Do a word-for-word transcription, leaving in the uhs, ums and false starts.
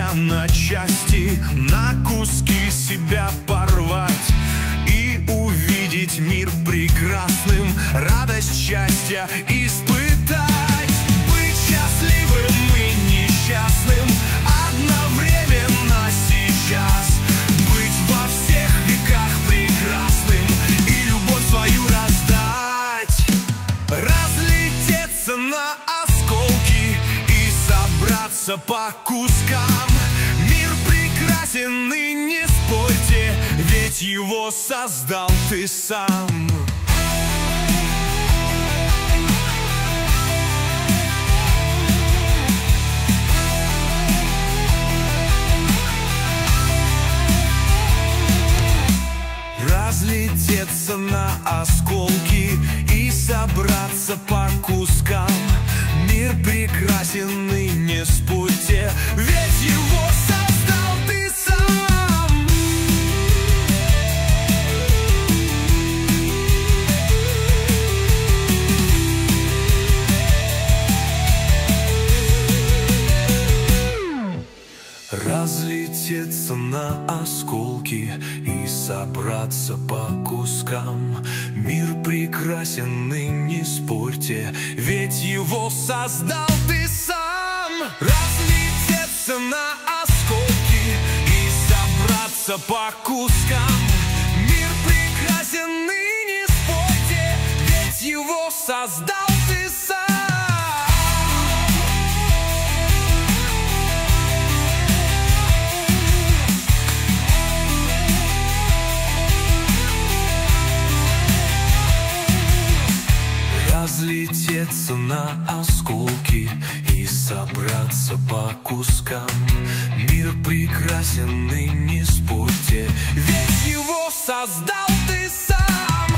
себя на части, на куски себя порвать и увидеть мир прекрасным, радость счастья испытать. Быть счастливым и несчастным одновременно сейчас, быть во всех веках прекрасным и любовь свою раздать. Разлететься на осколки и собраться по кускам. Мир прекрасен и не спорьте, ведь его создал ты сам. Разлететься на осколки и собраться по кускам. Мир прекрасен и не спорьте, ведь его создал ты сам. Разлететься на осколки и собраться по кускам. Мир прекрасен и не спорьте, ведь его создал ты сам. Разлететься на осколки и собраться по кускам. Мир прекрасен и не спорьте, ведь его создал ты сам. Разлететься на осколки и собраться по кускам. Мир прекрасен и не спорьте, ведь его создал ты сам.